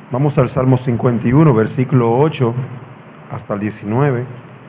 Vamos al Salmo 51, versículo 8 hasta el 19.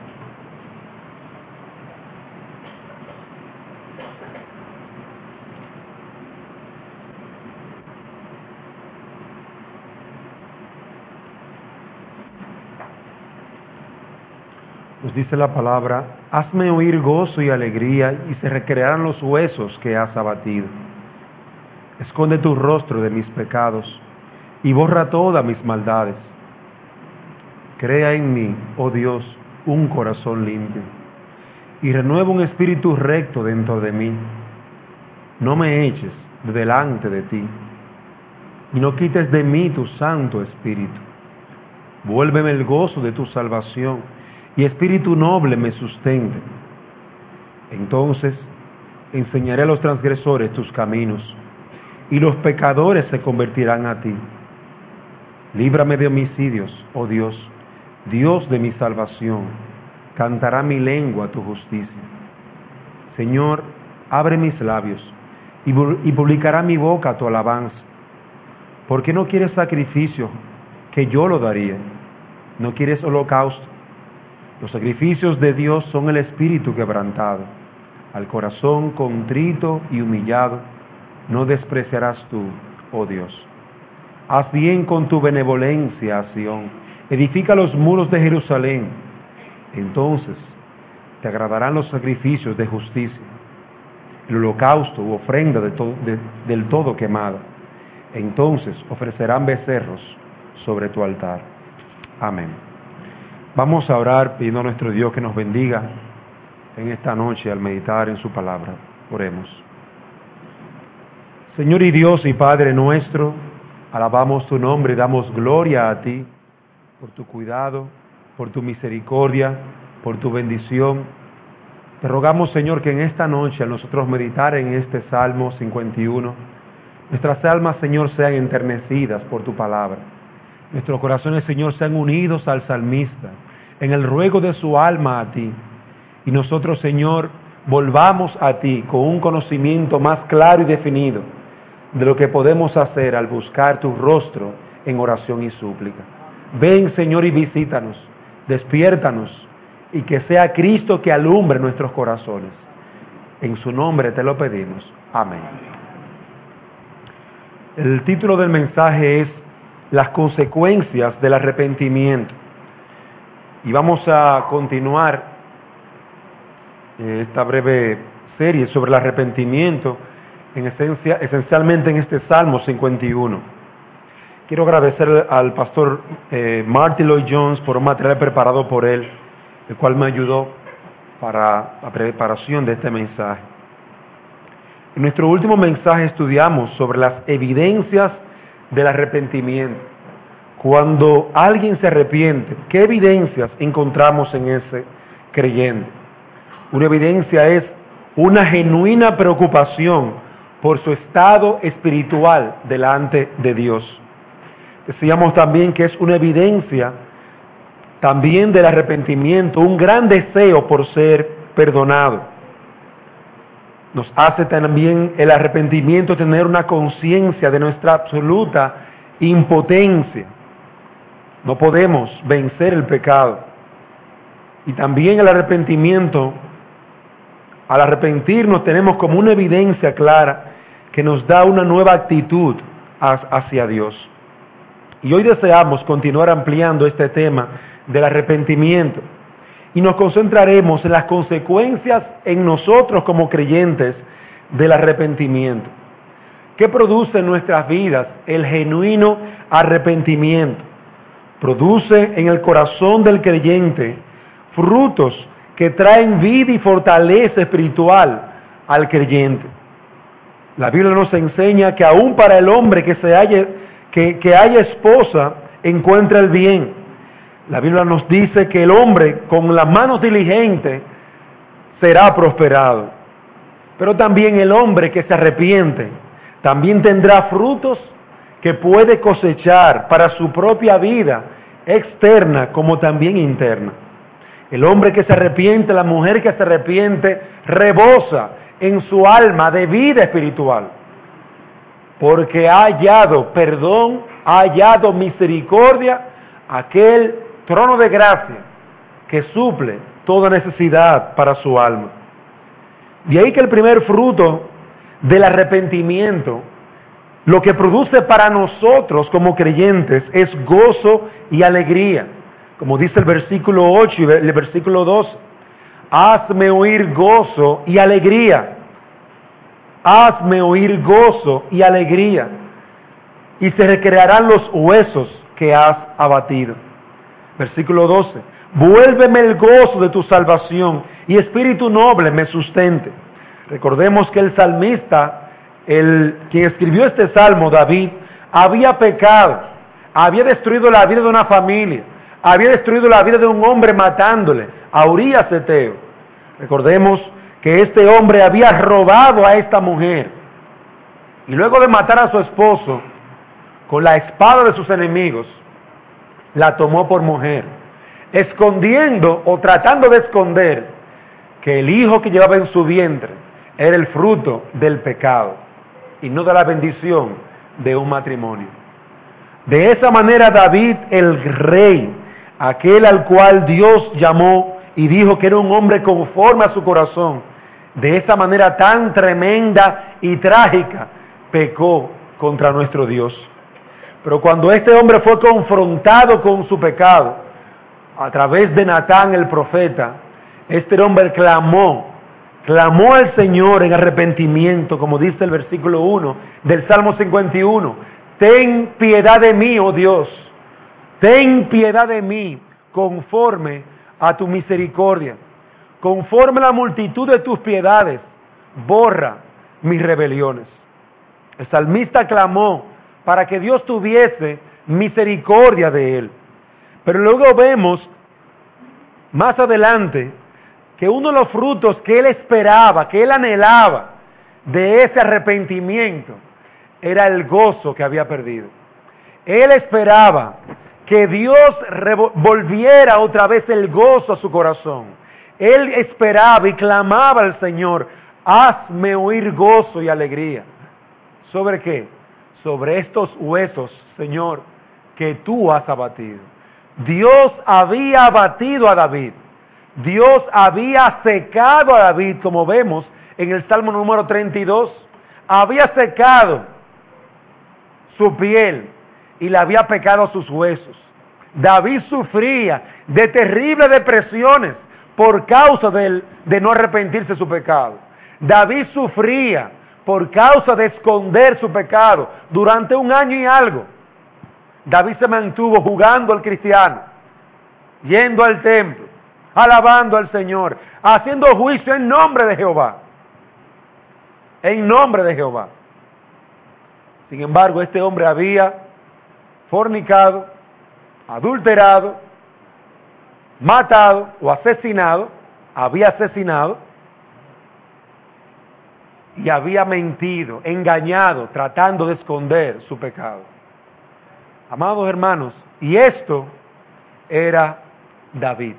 Nos dice la palabra: hazme oír gozo y alegría, y se recrearán los huesos que has abatido. Esconde tu rostro de mis pecados, y borra todas mis maldades. Crea en mí, oh Dios, un corazón limpio, y renueva un espíritu recto dentro de mí. No me eches de delante de ti, y no quites de mí tu Santo Espíritu. Vuélveme el gozo de tu salvación, y espíritu noble me sustente. Entonces enseñaré a los transgresores tus caminos, y los pecadores se convertirán a ti. Líbrame de homicidios, oh Dios, Dios de mi salvación. Cantará mi lengua tu justicia. Señor, abre mis labios, y publicará mi boca tu alabanza. ¿Por qué no quieres sacrificio? Que yo lo daría. ¿No quieres holocausto? Los sacrificios de Dios son el espíritu quebrantado. Al corazón contrito y humillado no despreciarás tú, oh Dios. Haz bien con tu benevolencia a Sión, edifica los muros de Jerusalén. Entonces te agradarán los sacrificios de justicia, el holocausto u ofrenda del todo quemada. Entonces ofrecerán becerros sobre tu altar. Amén. Vamos a orar pidiendo a nuestro Dios que nos bendiga en esta noche al meditar en su palabra. Oremos. Señor y Dios y Padre nuestro, alabamos tu nombre y damos gloria a ti por tu cuidado, por tu misericordia, por tu bendición. Te rogamos, Señor, que en esta noche, al nosotros meditar en este Salmo 51, nuestras almas, Señor, sean enternecidas por tu palabra. Nuestros corazones, Señor, sean unidos al salmista en el ruego de su alma a ti. Y nosotros, Señor, volvamos a ti con un conocimiento más claro y definido de lo que podemos hacer al buscar tu rostro en oración y súplica. Ven, Señor, y visítanos, despiértanos, y que sea Cristo que alumbre nuestros corazones. En su nombre te lo pedimos. Amén. El título del mensaje es las consecuencias del arrepentimiento. Y vamos a continuar esta breve serie sobre el arrepentimiento, esencialmente en este Salmo 51. Quiero agradecer al pastor Martin Lloyd Jones por un material preparado por él, el cual me ayudó para la preparación de este mensaje. En nuestro último mensaje estudiamos sobre las evidencias del arrepentimiento. Cuando alguien se arrepiente, ¿qué evidencias encontramos en ese creyente? Una evidencia es una genuina preocupación por su estado espiritual delante de Dios. Decíamos también que es una evidencia también del arrepentimiento, un gran deseo por ser perdonado. Nos hace también el arrepentimiento tener una conciencia de nuestra absoluta impotencia. No podemos vencer el pecado. Y también el arrepentimiento, al arrepentirnos tenemos como una evidencia clara que nos da una nueva actitud hacia Dios. Y hoy deseamos continuar ampliando este tema del arrepentimiento y nos concentraremos en las consecuencias en nosotros como creyentes del arrepentimiento. ¿Qué produce en nuestras vidas el genuino arrepentimiento? Produce en el corazón del creyente frutos que traen vida y fortaleza espiritual al creyente. La Biblia nos enseña que aún para el hombre que haya esposa encuentra el bien. La Biblia nos dice que el hombre con las manos diligentes será prosperado. Pero también el hombre que se arrepiente también tendrá frutos que puede cosechar para su propia vida externa como también interna. El hombre que se arrepiente, la mujer que se arrepiente, rebosa en su alma de vida espiritual, porque ha hallado perdón, ha hallado misericordia, aquel trono de gracia que suple toda necesidad para su alma. De ahí que el primer fruto del arrepentimiento, lo que produce para nosotros como creyentes, es gozo y alegría. Como dice el versículo 8 y el versículo 12, hazme oír gozo y alegría. Hazme oír gozo y alegría, y se recrearán los huesos que has abatido. Versículo 12, vuélveme el gozo de tu salvación, y espíritu noble me sustente. Recordemos que el salmista, quien escribió este salmo, David, había pecado, había destruido la vida de una familia, había destruido la vida de un hombre matándole a Urías Eteo. Recordemos que este hombre había robado a esta mujer y luego de matar a su esposo con la espada de sus enemigos, la tomó por mujer, escondiendo o tratando de esconder que el hijo que llevaba en su vientre era el fruto del pecado y no de la bendición de un matrimonio. De esa manera David, el rey, aquel al cual Dios llamó y dijo que era un hombre conforme a su corazón, de esa manera tan tremenda y trágica, pecó contra nuestro Dios. Pero cuando este hombre fue confrontado con su pecado, a través de Natán el profeta, este hombre clamó al Señor en arrepentimiento, como dice el versículo 1 del Salmo 51, ten piedad de mí, oh Dios, ten piedad de mí, conforme a tu misericordia, conforme a la multitud de tus piedades, borra mis rebeliones. El salmista clamó para que Dios tuviese misericordia de él. Pero luego vemos más adelante que uno de los frutos que él esperaba, que él anhelaba de ese arrepentimiento, era el gozo que había perdido. Él esperaba que Dios volviera otra vez el gozo a su corazón. Él esperaba y clamaba al Señor, hazme oír gozo y alegría. ¿Sobre qué? Sobre estos huesos, Señor, que tú has abatido. Dios había abatido a David. Dios había secado a David, como vemos en el Salmo número 32. Había secado su piel y le había pecado sus huesos. David sufría de terribles depresiones por causa de no arrepentirse de su pecado. David sufría por causa de esconder su pecado durante 1 año y algo. David se mantuvo jugando al cristiano, yendo al templo, alabando al Señor, haciendo juicio en nombre de Jehová. En nombre de Jehová. Sin embargo, este hombre había fornicado, adulterado, matado o asesinado, había asesinado y había mentido, engañado, tratando de esconder su pecado. Amados hermanos, y esto era David.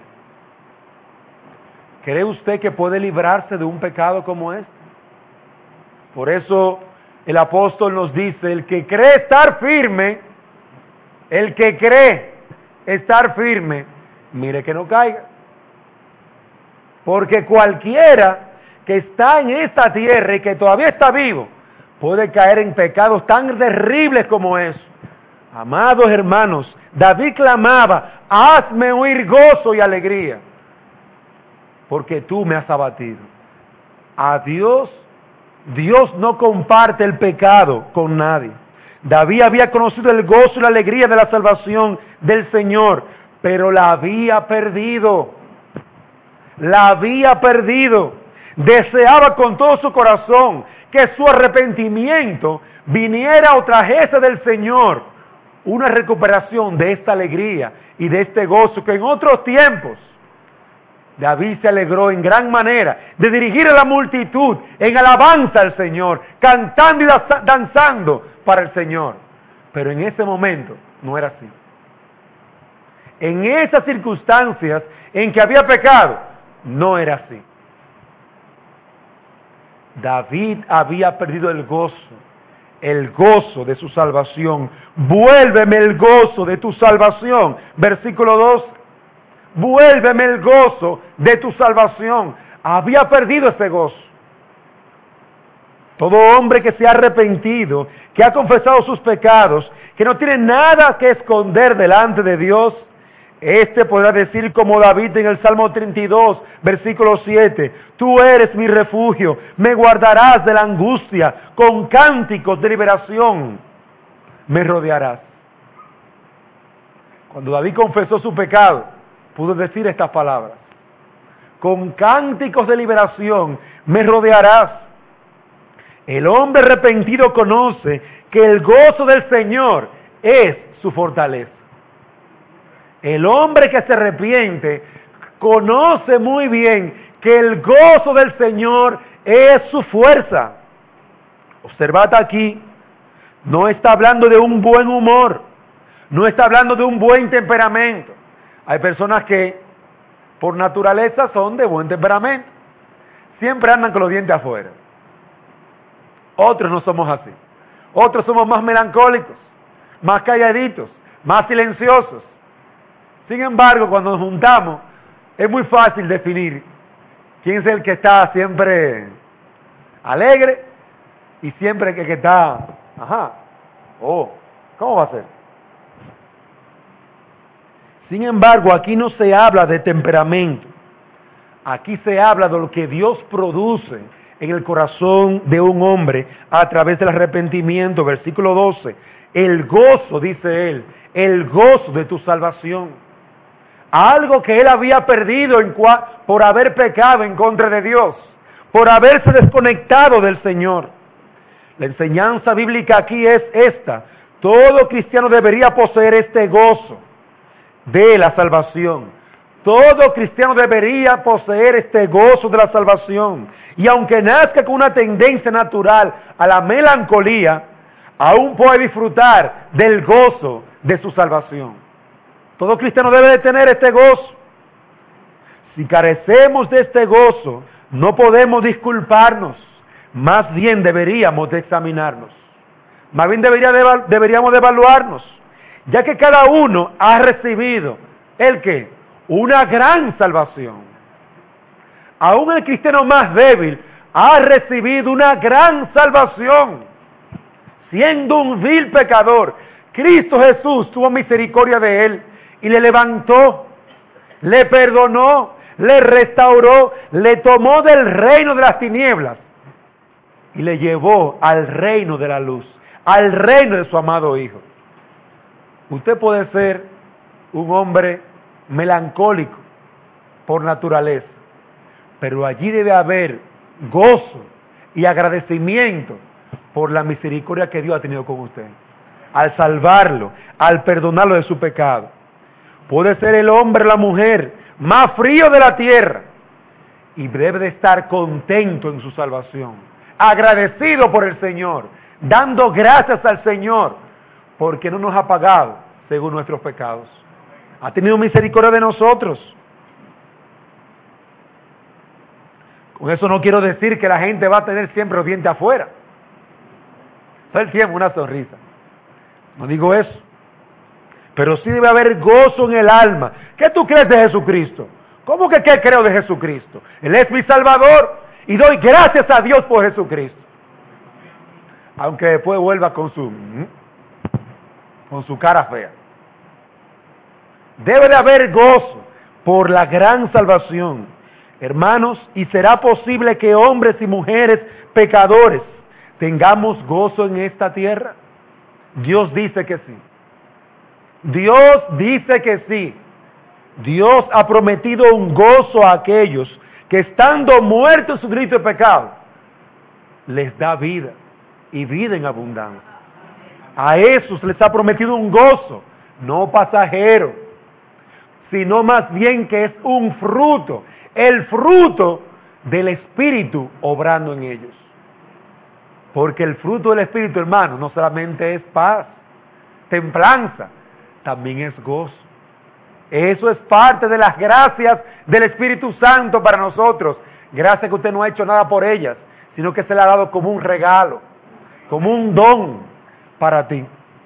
¿Cree usted que puede librarse de un pecado como este? Por eso el apóstol nos dice, el que cree estar firme, el que cree estar firme, mire que no caiga. Porque cualquiera que está en esta tierra y que todavía está vivo, puede caer en pecados tan terribles como eso. Amados hermanos, David clamaba, hazme oír gozo y alegría, porque tú me has abatido. A Dios no comparte el pecado con nadie. David había conocido el gozo y la alegría de la salvación del Señor, pero la había perdido. La había perdido. Deseaba con todo su corazón que su arrepentimiento viniera o trajese del Señor una recuperación de esta alegría y de este gozo que en otros tiempos David se alegró en gran manera de dirigir a la multitud en alabanza al Señor, cantando y danzando para el Señor. Pero en ese momento no era así. En esas circunstancias en que había pecado, no era así. David había perdido el gozo, el gozo de su salvación. Vuélveme el gozo de tu salvación. Versículo 2. Vuélveme el gozo de tu salvación. Había perdido ese gozo. Todo hombre que se ha arrepentido, que ha confesado sus pecados, que no tiene nada que esconder delante de Dios, este podrá decir como David en el Salmo 32, versículo 7, tú eres mi refugio, me guardarás de la angustia, con cánticos de liberación me rodearás. Cuando David confesó su pecado, pudo decir estas palabras, con cánticos de liberación me rodearás. El hombre arrepentido conoce que el gozo del Señor es su fortaleza. El hombre que se arrepiente conoce muy bien que el gozo del Señor es su fuerza. Observad aquí, no está hablando de un buen humor, no está hablando de un buen temperamento. Hay personas que por naturaleza son de buen temperamento, siempre andan con los dientes afuera. Otros no somos así. Otros somos más melancólicos, más calladitos, más silenciosos. Sin embargo, cuando nos juntamos, es muy fácil definir quién es el que está siempre alegre y siempre el que está, ¿cómo va a ser? Sin embargo, aquí no se habla de temperamento. Aquí se habla de lo que Dios produce en el corazón de un hombre a través del arrepentimiento. Versículo 12. El gozo, dice él, el gozo de tu salvación. Algo que él había perdido por haber pecado en contra de Dios, por haberse desconectado del Señor. La enseñanza bíblica aquí es esta. Todo cristiano debería poseer este gozo de la salvación. Todo cristiano debería poseer este gozo de la salvación. Y aunque nazca con una tendencia natural a la melancolía, aún puede disfrutar del gozo de su salvación. Todo cristiano debe de tener este gozo. Si carecemos de este gozo, no podemos disculparnos. Más bien deberíamos de examinarnos. Más bien deberíamos de evaluarnos. Ya que cada uno ha recibido, ¿el qué? Una gran salvación. Aún el cristiano más débil ha recibido una gran salvación. Siendo un vil pecador, Cristo Jesús tuvo misericordia de él y le levantó, le perdonó, le restauró, le tomó del reino de las tinieblas y le llevó al reino de la luz, al reino de su amado Hijo. Usted puede ser un hombre melancólico por naturaleza, pero allí debe haber gozo y agradecimiento por la misericordia que Dios ha tenido con usted, al salvarlo, al perdonarlo de su pecado. Puede ser el hombre o la mujer más frío de la tierra y debe de estar contento en su salvación, agradecido por el Señor, dando gracias al Señor porque no nos ha pagado según nuestros pecados. Ha tenido misericordia de nosotros. Con eso no quiero decir que la gente va a tener siempre los dientes afuera. Todo el tiempo una sonrisa. No digo eso. Pero sí debe haber gozo en el alma. ¿Qué tú crees de Jesucristo? ¿Cómo que qué creo de Jesucristo? Él es mi Salvador y doy gracias a Dios por Jesucristo. Aunque después vuelva con su cara fea. Debe de haber gozo por la gran salvación. Hermanos, y será posible que hombres y mujeres pecadores tengamos gozo en esta tierra. Dios dice que sí. Dios dice que sí. Dios ha prometido un gozo a aquellos que estando muertos en su delito de pecado, les da vida y vida en abundancia. A esos les ha prometido un gozo, no pasajero, sino más bien que es un fruto, el fruto del Espíritu obrando en ellos. Porque el fruto del Espíritu, hermano, no solamente es paz, templanza, también es gozo. Eso es parte de las gracias del Espíritu Santo para nosotros. Gracias que usted no ha hecho nada por ellas, sino que se le ha dado como un regalo. como un don para ti.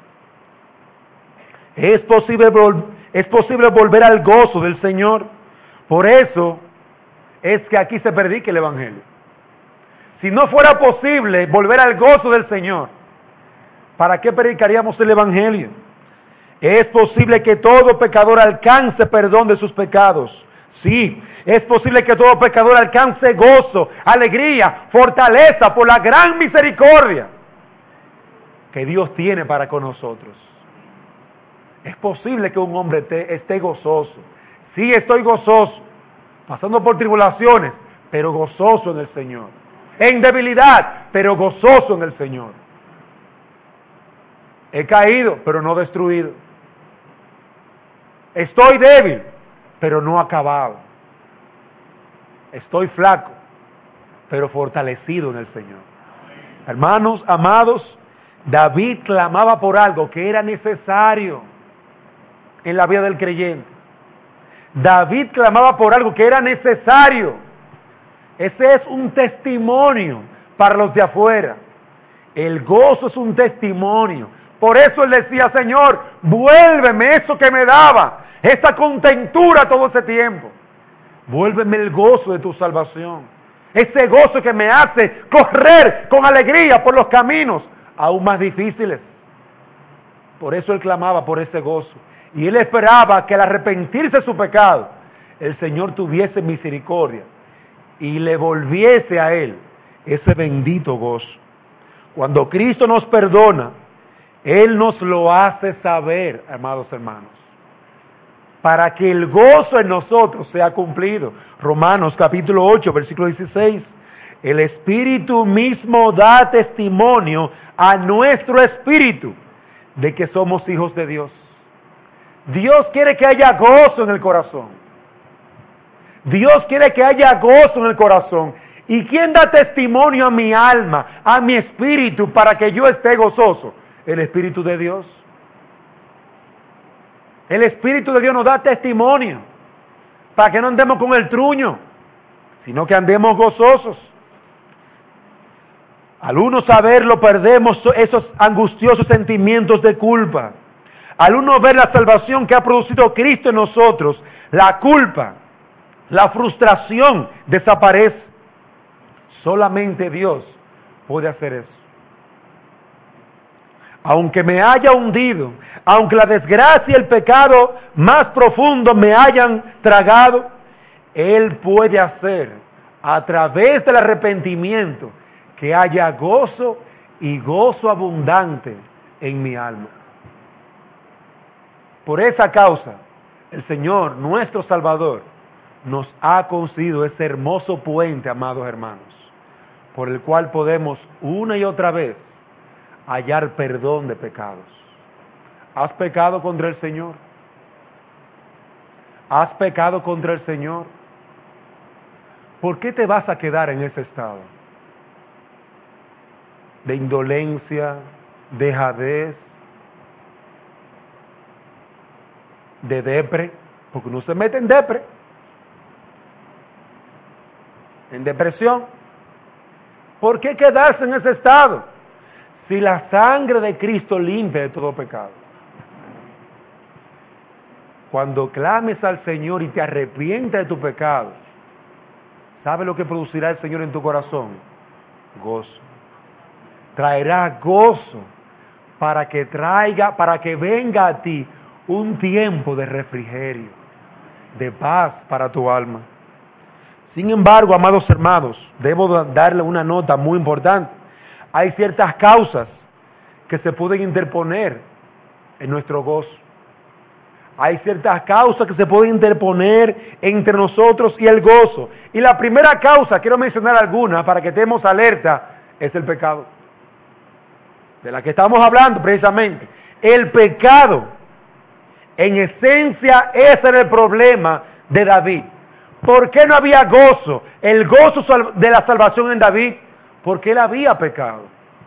Es posible volver al gozo del Señor. Por eso es que aquí se predica el Evangelio. Si no fuera posible volver al gozo del Señor, ¿para qué predicaríamos el Evangelio? Es posible que todo pecador alcance perdón de sus pecados. Sí, es posible que todo pecador alcance gozo, alegría, fortaleza por la gran misericordia que Dios tiene para con nosotros. Es posible que un hombre esté gozoso. Sí, estoy gozoso, pasando por tribulaciones, pero gozoso en el Señor. En debilidad, pero gozoso en el Señor. He caído, pero no destruido. Estoy débil, pero no acabado. Estoy flaco, pero fortalecido en el Señor. Hermanos, amados, David clamaba por algo que era necesario en la vida del creyente. David clamaba por algo que era necesario. Ese es un testimonio para los de afuera. El gozo es un testimonio. Por eso él decía, Señor, vuélveme eso que me daba, esa contentura todo ese tiempo. Vuélveme el gozo de tu salvación. Ese gozo que me hace correr con alegría por los caminos aún más difíciles. Por eso él clamaba por ese gozo. Y él esperaba que al arrepentirse de su pecado, el Señor tuviese misericordia y le volviese a él ese bendito gozo. Cuando Cristo nos perdona, Él nos lo hace saber, amados hermanos, para que el gozo en nosotros sea cumplido. Romanos capítulo 8, versículo 16. El Espíritu mismo da testimonio a nuestro espíritu de que somos hijos de Dios. Dios quiere que haya gozo en el corazón. Dios quiere que haya gozo en el corazón. ¿Y quién da testimonio a mi alma, a mi espíritu, para que yo esté gozoso? El Espíritu de Dios. El Espíritu de Dios nos da testimonio para que no andemos con el truño, sino que andemos gozosos. Al uno saberlo, perdemos esos angustiosos sentimientos de culpa. Al uno ver la salvación que ha producido Cristo en nosotros, la culpa, la frustración desaparece. Solamente Dios puede hacer eso. Aunque me haya hundido, aunque la desgracia y el pecado más profundo me hayan tragado, Él puede hacer a través del arrepentimiento que haya gozo y gozo abundante en mi alma. Por esa causa, el Señor, nuestro Salvador, nos ha concedido ese hermoso puente, amados hermanos, por el cual podemos una y otra vez hallar perdón de pecados. ¿Has pecado contra el Señor? ¿Has pecado contra el Señor? ¿Por qué te vas a quedar en ese estado? De indolencia, dejadez, de depre, porque uno se mete en depre, en depresión. ¿Por qué quedarse en ese estado? Si la sangre de Cristo limpia de todo pecado. Cuando clames al Señor y te arrepientas de tu pecado, ¿sabe lo que producirá el Señor en tu corazón? Gozo. Traerá gozo para que venga a ti un tiempo de refrigerio, de paz para tu alma. Sin embargo, amados hermanos, debo darle una nota muy importante. Hay ciertas causas que se pueden interponer en nuestro gozo. Hay ciertas causas que se pueden interponer entre nosotros y el gozo. Y la primera causa, quiero mencionar alguna para que estemos alerta, es el pecado. De la que estamos hablando precisamente. El pecado, en esencia, ese era el problema de David. ¿Por qué no había gozo? El gozo de la salvación en David, porque él había pecado.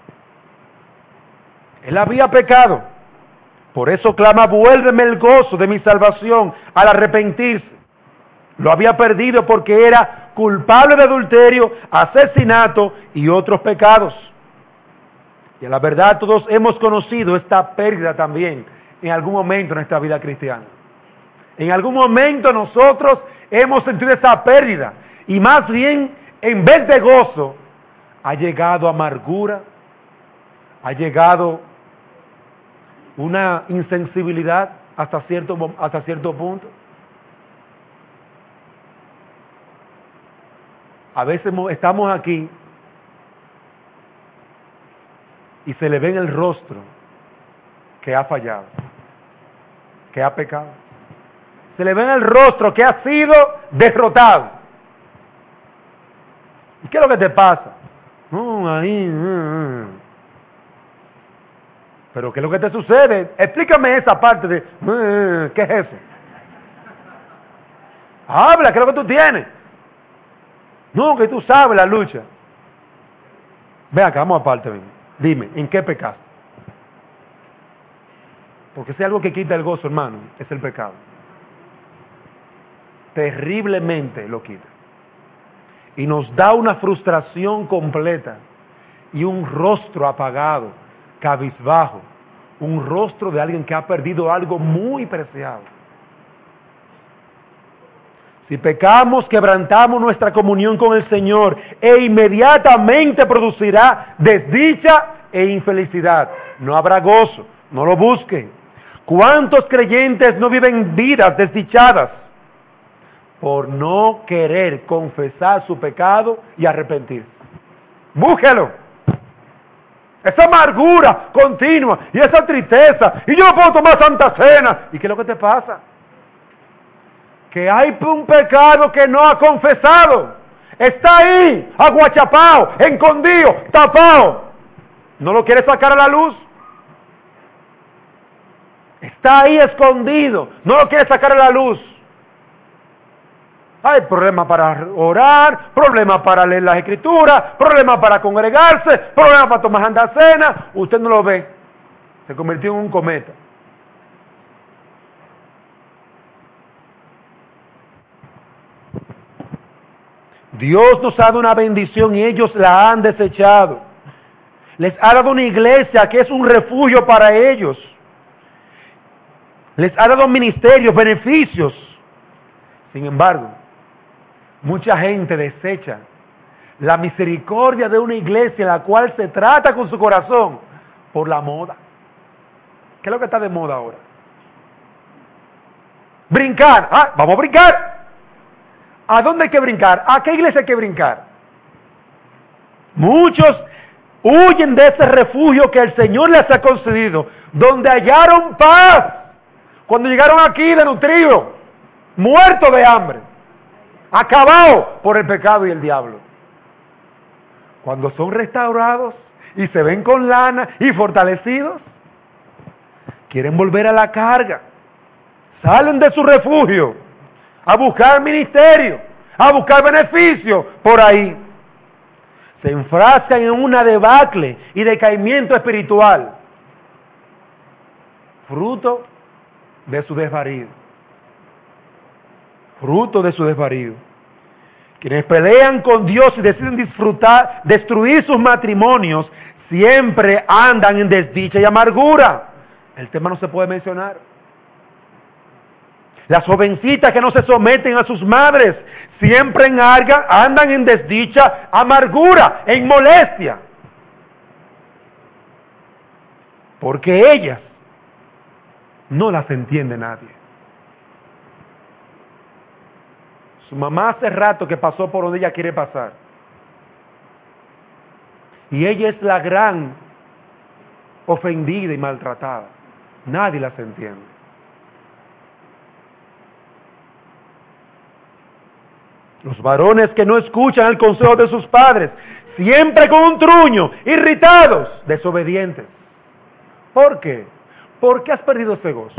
Él había pecado. Por eso clama, vuélveme el gozo de mi salvación al arrepentirse. Lo había perdido porque era culpable de adulterio, asesinato y otros pecados. Y Que la verdad todos hemos conocido esta pérdida también en algún momento en nuestra vida cristiana. En algún momento nosotros hemos sentido esa pérdida y más bien en vez de gozo ha llegado amargura, ha llegado una insensibilidad hasta cierto punto. A veces estamos aquí y se le ve en el rostro que ha fallado, que ha pecado. Se le ve en el rostro que ha sido derrotado. ¿Y qué es lo que te pasa? Pero ¿qué es lo que te sucede? Explícame esa parte de, ¿qué es eso? Habla, ¿qué es lo que tú tienes? No, que tú sabes la lucha. Ve acá, vamos aparte, ven. Dime, ¿en qué pecaste? Porque si hay algo que quita el gozo, hermano, es el pecado. Terriblemente lo quita. Y nos da una frustración completa y un rostro apagado, cabizbajo, un rostro de alguien que ha perdido algo muy preciado. Si pecamos, quebrantamos nuestra comunión con el Señor e inmediatamente producirá desdicha e infelicidad. No habrá gozo, no lo busquen. ¿Cuántos creyentes no viven vidas desdichadas por no querer confesar su pecado y arrepentirse? Búsquelo. Esa amargura continua y esa tristeza, y yo no puedo tomar Santa Cena. ¿Y qué es lo que te pasa? Que hay un pecado que no ha confesado. Está ahí, aguachapao, escondido, tapado. ¿No lo quiere sacar a la luz? Está ahí escondido, no lo quiere sacar a la luz. Hay problemas para orar, problemas para leer las escrituras, problemas para congregarse, problemas para tomar Santa Cena. Usted no lo ve. Se convirtió en un cometa. Dios nos ha dado una bendición y ellos la han desechado. Les ha dado una iglesia que es un refugio para ellos. Les ha dado ministerios, beneficios. Sin embargo, mucha gente desecha la misericordia de una iglesia en la cual se trata con su corazón por la moda. ¿Qué es lo que está de moda ahora? Brincar. Vamos a brincar. ¿A dónde hay que brincar? ¿A qué iglesia hay que brincar? Muchos huyen de ese refugio que el Señor les ha concedido, donde hallaron paz, cuando llegaron aquí desnutridos, muertos de hambre, acabados por el pecado y el diablo. Cuando son restaurados y se ven con lana y fortalecidos, quieren volver a la carga, salen de su refugio, a buscar ministerio, a buscar beneficio por ahí. Se enfrascan en una debacle y decaimiento espiritual, fruto de su desvarío. Fruto de su desvarío. Quienes pelean con Dios y deciden destruir sus matrimonios, siempre andan en desdicha y amargura. El tema no se puede mencionar. Las jovencitas que no se someten a sus madres siempre andan en desdicha, amargura, en molestia. Porque ellas no las entiende nadie. Su mamá hace rato que pasó por donde ella quiere pasar. Y ella es la gran ofendida y maltratada. Nadie las entiende. Los varones que no escuchan el consejo de sus padres, siempre con un truño, irritados, desobedientes. ¿Por qué? ¿Por qué has perdido ese gozo?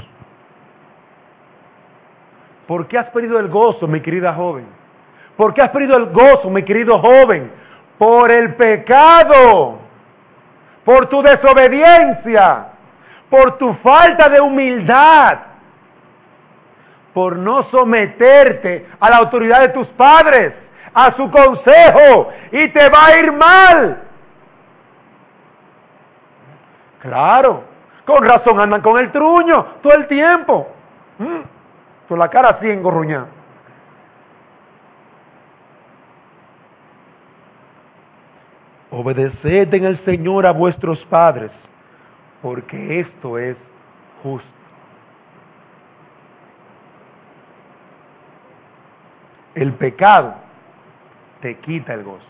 ¿Por qué has perdido el gozo, mi querida joven? ¿Por qué has perdido el gozo, mi querido joven? Por el pecado, por tu desobediencia, por tu falta de humildad, por no someterte a la autoridad de tus padres, a su consejo, y te va a ir mal. Claro, con razón andan con el truño todo el tiempo. Con la cara así engorruñada. Obedeced en el Señor a vuestros padres, porque esto es justo. El pecado te quita el gozo.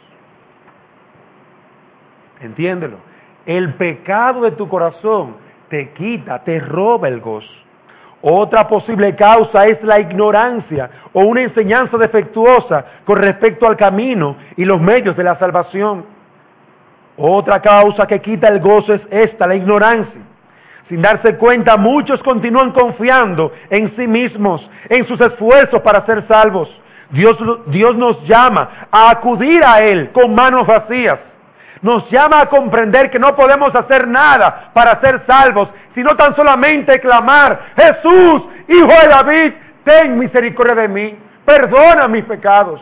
Entiéndelo. El pecado de tu corazón te quita, te roba el gozo. Otra posible causa es la ignorancia o una enseñanza defectuosa con respecto al camino y los medios de la salvación. Otra causa que quita el gozo es esta, la ignorancia. Sin darse cuenta, muchos continúan confiando en sí mismos, en sus esfuerzos para ser salvos. Dios nos llama a acudir a Él con manos vacías. Nos llama a comprender que no podemos hacer nada para ser salvos, sino tan solamente clamar: Jesús, Hijo de David, ten misericordia de mí, perdona mis pecados.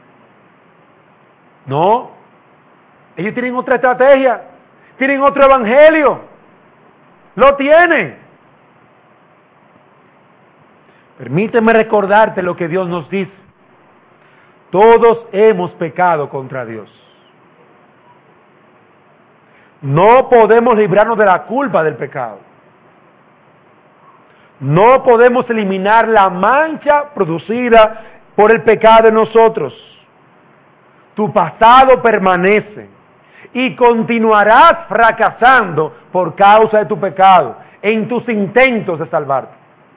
No, ellos tienen otra estrategia, tienen otro evangelio, lo tienen. Permíteme recordarte lo que Dios nos dice. Todos hemos pecado contra Dios. No podemos librarnos de la culpa del pecado. No podemos eliminar la mancha producida por el pecado en nosotros. Tu pasado permanece y continuarás fracasando por causa de tu pecado en tus intentos de salvarte.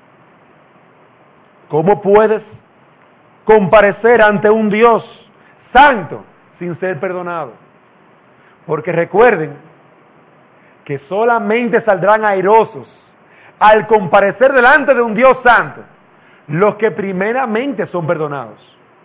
¿Cómo puedes comparecer ante un Dios santo sin ser perdonado? Porque recuerden que solamente saldrán airosos al comparecer delante de un Dios santo los que primeramente son perdonados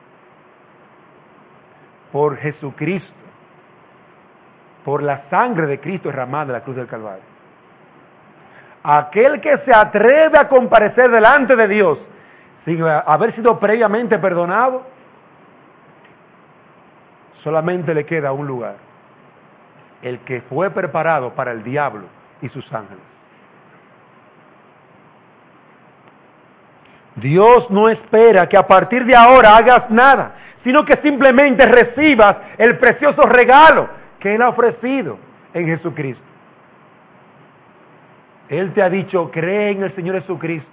por Jesucristo, por la sangre de Cristo derramada en la cruz del Calvario. Aquel que se atreve a comparecer delante de Dios sin haber sido previamente perdonado, solamente le queda un lugar: el que fue preparado para el diablo y sus ángeles. Dios no espera que a partir de ahora hagas nada, sino que simplemente recibas el precioso regalo que Él ha ofrecido en Jesucristo. Él te ha dicho: cree en el Señor Jesucristo,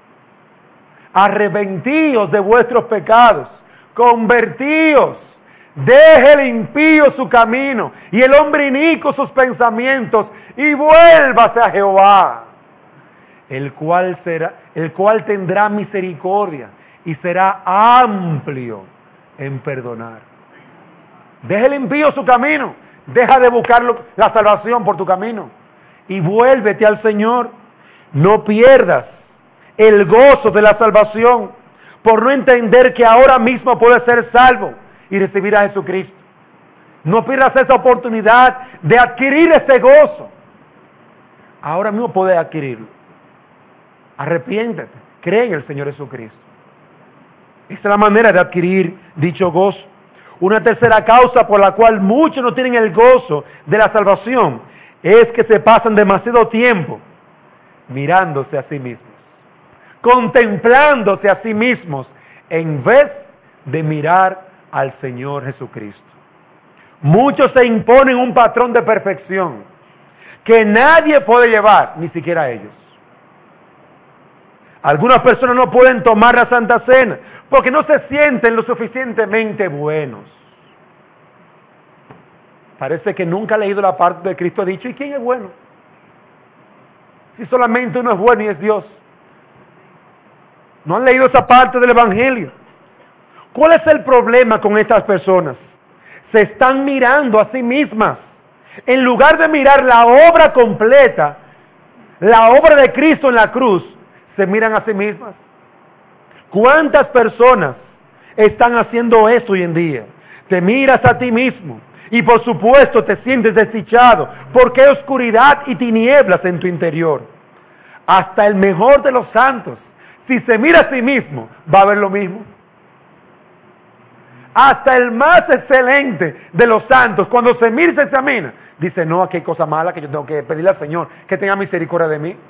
arrepentíos de vuestros pecados, convertíos, deje el impío su camino y el hombre inicuo sus pensamientos, y vuélvase a Jehová, el cual tendrá misericordia y será amplio en perdonar. Deja el impío su camino, deja de buscar la salvación por tu camino y vuélvete al Señor. No pierdas el gozo de la salvación por no entender que ahora mismo puedes ser salvo y recibir a Jesucristo. No pierdas esa oportunidad de adquirir ese gozo. Ahora mismo puedes adquirirlo. Arrepiéntete, cree en el Señor Jesucristo. Esa es la manera de adquirir dicho gozo. Una tercera causa por la cual muchos no tienen el gozo de la salvación es que se pasan demasiado tiempo mirándose a sí mismos, contemplándose a sí mismos, en vez de mirar al Señor Jesucristo. Muchos se imponen un patrón de perfección que nadie puede llevar, ni siquiera ellos. Algunas personas no pueden tomar la Santa Cena porque no se sienten lo suficientemente buenos. Parece que nunca ha leído la parte de Cristo ha dicho: ¿y quién es bueno? Si solamente uno es bueno y es Dios. No han leído esa parte del Evangelio. ¿Cuál es el problema con estas personas? Se están mirando a sí mismas. En lugar de mirar la obra completa, la obra de Cristo en la cruz, se miran a sí mismas. ¿Cuántas personas están haciendo eso hoy en día? Te miras a ti mismo y por supuesto te sientes desdichado porque hay oscuridad y tinieblas en tu interior. Hasta el mejor de los santos, si se mira a sí mismo, va a ver lo mismo. Hasta el más excelente de los santos, cuando se mira y se examina, dice, no, aquí hay cosa mala que yo tengo que pedirle al Señor que tenga misericordia de mí.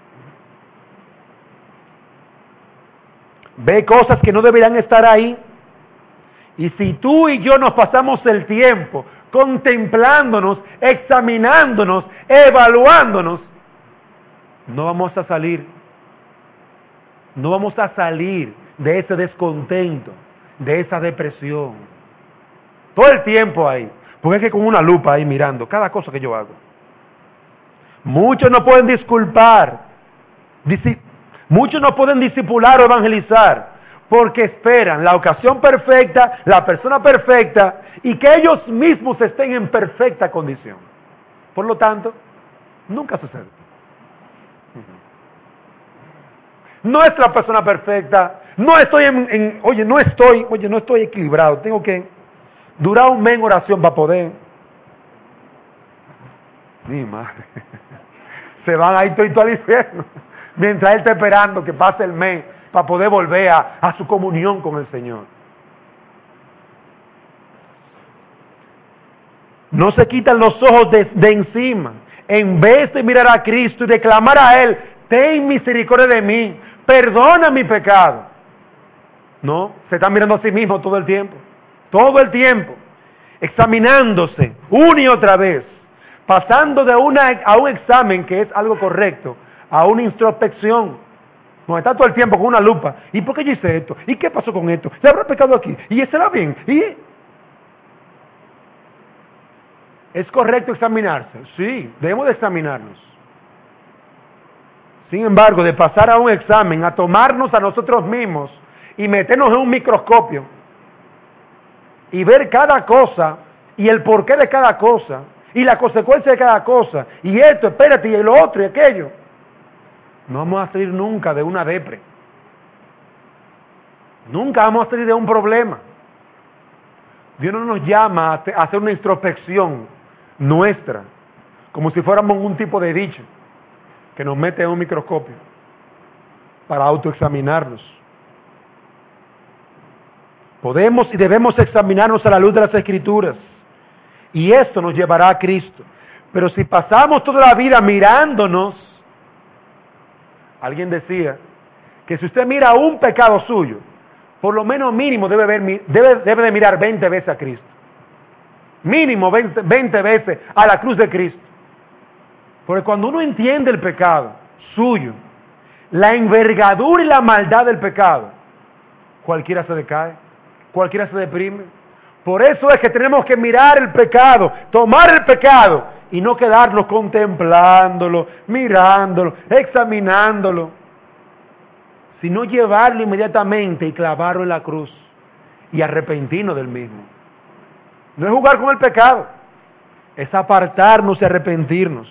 Ve cosas que no deberían estar ahí. Y si tú y yo nos pasamos el tiempo contemplándonos, examinándonos, evaluándonos, no vamos a salir. No vamos a salir de ese descontento, de esa depresión. Todo el tiempo ahí. Porque es que con una lupa ahí mirando cada cosa que yo hago. Muchos no pueden disculpar. Muchos no pueden discipular o evangelizar. Porque esperan la ocasión perfecta, la persona perfecta y que ellos mismos estén en perfecta condición. Por lo tanto, nunca sucede. No es la persona perfecta. No estoy no estoy equilibrado. Tengo que durar un mes en oración para poder. Mi madre. Se van ahí todo al infierno. Mientras él está esperando que pase el mes para poder volver a su comunión con el Señor. No se quitan los ojos de encima. En vez de mirar a Cristo y de clamar a Él, ten misericordia de mí, perdona mi pecado. No, se está mirando a sí mismo todo el tiempo. Todo el tiempo. Examinándose una y otra vez. Pasando a un examen que es algo correcto, a una introspección. No está todo el tiempo con una lupa. ¿Y por qué yo hice esto? ¿Y qué pasó con esto? ¿Se habrá pecado aquí? ¿Y será bien? ¿Y? ¿Es correcto examinarse? Sí, debemos de examinarnos. Sin embargo, de pasar a un examen, a tomarnos a nosotros mismos y meternos en un microscopio y ver cada cosa y el porqué de cada cosa y la consecuencia de cada cosa y esto, espérate, y lo otro y aquello, no vamos a salir nunca de una depre. Nunca vamos a salir de un problema. Dios no nos llama a hacer una introspección nuestra, como si fuéramos un tipo de dicho que nos mete en un microscopio para autoexaminarnos. Podemos y debemos examinarnos a la luz de las Escrituras, y esto nos llevará a Cristo. Pero si pasamos toda la vida mirándonos, alguien decía que si usted mira un pecado suyo, por lo menos mínimo debe de mirar 20 veces a Cristo. Mínimo 20 veces a la cruz de Cristo. Porque cuando uno entiende el pecado suyo, la envergadura y la maldad del pecado, cualquiera se decae, cualquiera se deprime. Por eso es que tenemos que mirar el pecado, tomar el pecado y no quedarnos contemplándolo, mirándolo, examinándolo, sino llevarlo inmediatamente y clavarlo en la cruz y arrepentirnos del mismo. No es jugar con el pecado, es apartarnos y arrepentirnos.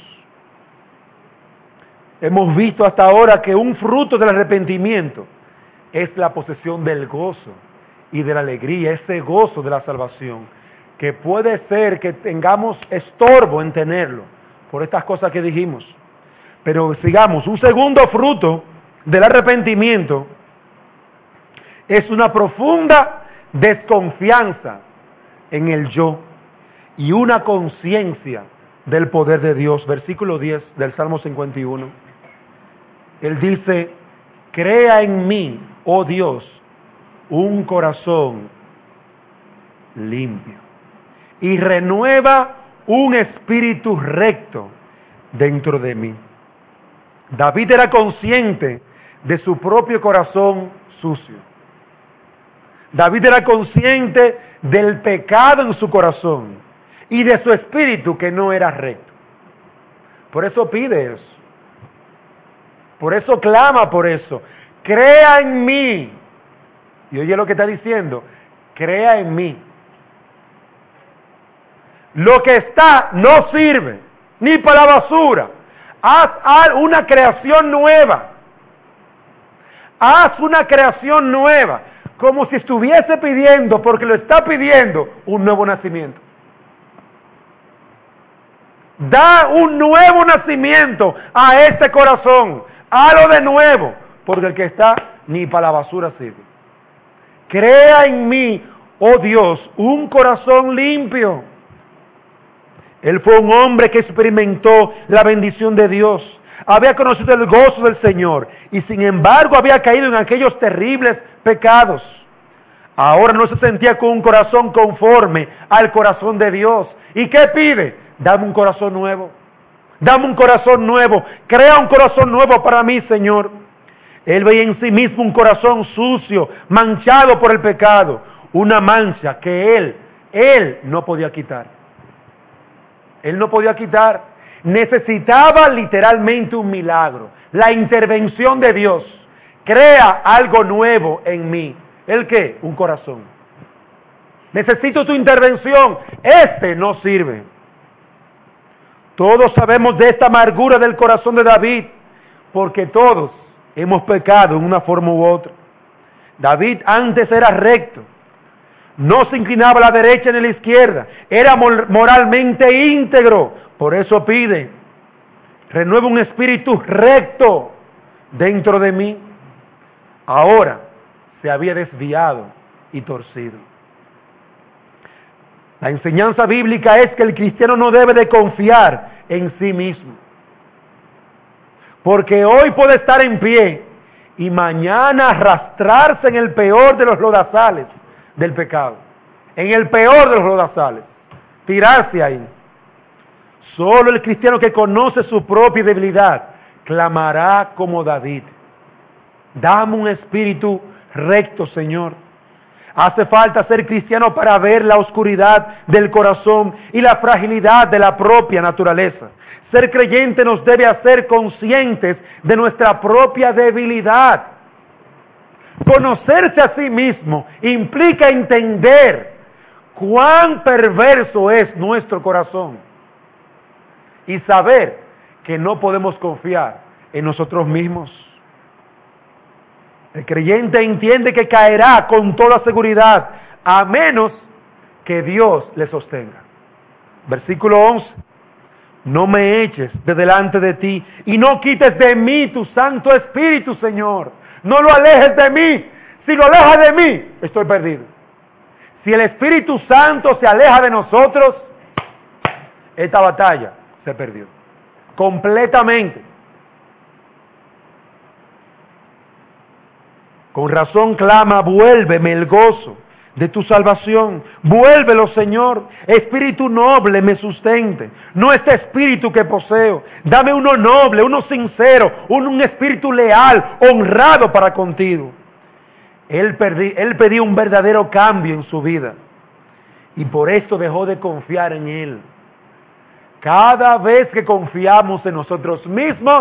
Hemos visto hasta ahora que un fruto del arrepentimiento es la posesión del gozo y de la alegría, ese gozo de la salvación, que puede ser que tengamos estorbo en tenerlo por estas cosas que dijimos. Pero sigamos, un segundo fruto del arrepentimiento es una profunda desconfianza en el yo y una conciencia del poder de Dios. Versículo 10 del Salmo 51. Él dice, crea en mí, oh Dios, un corazón limpio y renueva un espíritu recto dentro de mí. David era consciente de su propio corazón sucio. David era consciente del pecado en su corazón y de su espíritu que no era recto. Por eso pide eso. Por eso clama por eso. Crea en mí. Y oye lo que está diciendo. Crea en mí. Lo que está no sirve ni para la basura. Haz una creación nueva. Haz una creación nueva. Como si estuviese pidiendo, porque lo está pidiendo, un nuevo nacimiento. Da un nuevo nacimiento a este corazón. Hazlo de nuevo, porque el que está ni para la basura sirve. Crea en mí, oh Dios, un corazón limpio Él fue un hombre que experimentó la bendición de Dios. Había conocido el gozo del Señor y sin embargo había caído en aquellos terribles pecados. Ahora no se sentía con un corazón conforme al corazón de Dios. ¿Y qué pide? Dame un corazón nuevo. Dame un corazón nuevo. Crea un corazón nuevo para mí, Señor. Él veía en sí mismo un corazón sucio, manchado por el pecado. Una mancha que él no podía quitar. Él no podía quitar. Necesitaba literalmente un milagro. La intervención de Dios. Crea algo nuevo en mí. ¿El qué? Un corazón. Necesito tu intervención. Este no sirve. Todos sabemos de esta amargura del corazón de David, porque todos hemos pecado en una forma u otra. David antes era recto. No se inclinaba a la derecha ni a la izquierda. Era moralmente íntegro. Por eso pide, renueva un espíritu recto dentro de mí. Ahora se había desviado y torcido. La enseñanza bíblica es que el cristiano no debe de confiar en sí mismo. Porque hoy puede estar en pie y mañana arrastrarse en el peor de los lodazales del pecado. En el peor de los lodazales. Tirarse ahí. Solo el cristiano que conoce su propia debilidad clamará como David. Dame un espíritu recto, Señor. Hace falta ser cristiano para ver la oscuridad del corazón y la fragilidad de la propia naturaleza. Ser creyente nos debe hacer conscientes de nuestra propia debilidad. Conocerse a sí mismo implica entender cuán perverso es nuestro corazón y saber que no podemos confiar en nosotros mismos. El creyente entiende que caerá con toda seguridad, a menos que Dios le sostenga. Versículo 11. No me eches de delante de ti y no quites de mí tu Santo Espíritu, Señor. No lo alejes de mí. Si lo alejas de mí, estoy perdido. Si el Espíritu Santo se aleja de nosotros, esta batalla se perdió. Completamente. Con razón clama, vuélveme el gozo de tu salvación. Vuélvelo, Señor. Espíritu noble me sustente. No este espíritu que poseo. Dame uno noble, uno sincero, un espíritu leal, honrado para contigo. Él pedía un verdadero cambio en su vida. Y por esto dejó de confiar en Él. Cada vez que confiamos en nosotros mismos,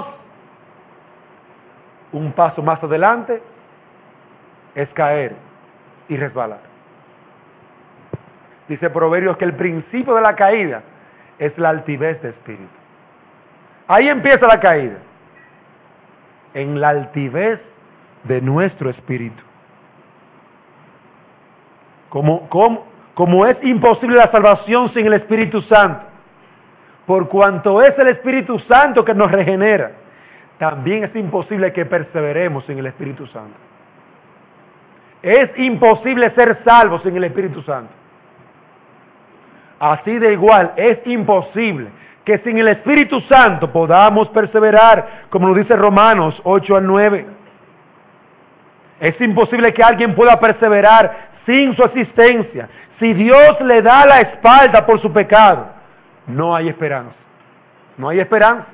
un paso más adelante es caer y resbalar. Dice Proverbios que el principio de la caída es la altivez de espíritu. Ahí empieza la caída. En la altivez de nuestro espíritu. Como es imposible la salvación sin el Espíritu Santo, por cuanto es el Espíritu Santo que nos regenera, también es imposible que perseveremos sin el Espíritu Santo. Es imposible ser salvos sin el Espíritu Santo. Así de igual, es imposible que sin el Espíritu Santo podamos perseverar, como lo dice Romanos 8 al 9. Es imposible que alguien pueda perseverar sin su asistencia. Si Dios le da la espalda por su pecado, no hay esperanza. No hay esperanza.